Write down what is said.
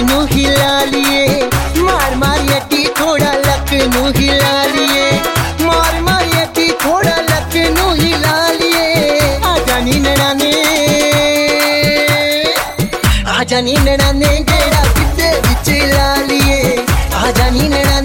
नू हिला लिए, मार मार अटी थोड़ा लक नू हिला लिए, मार मार अटी थोड़ा लक नू हिला लिए। आजा नी नैणाने, आजा नी नैणाने गेड़ा गिद्धे विच ला लिए, आजा नी नैणाने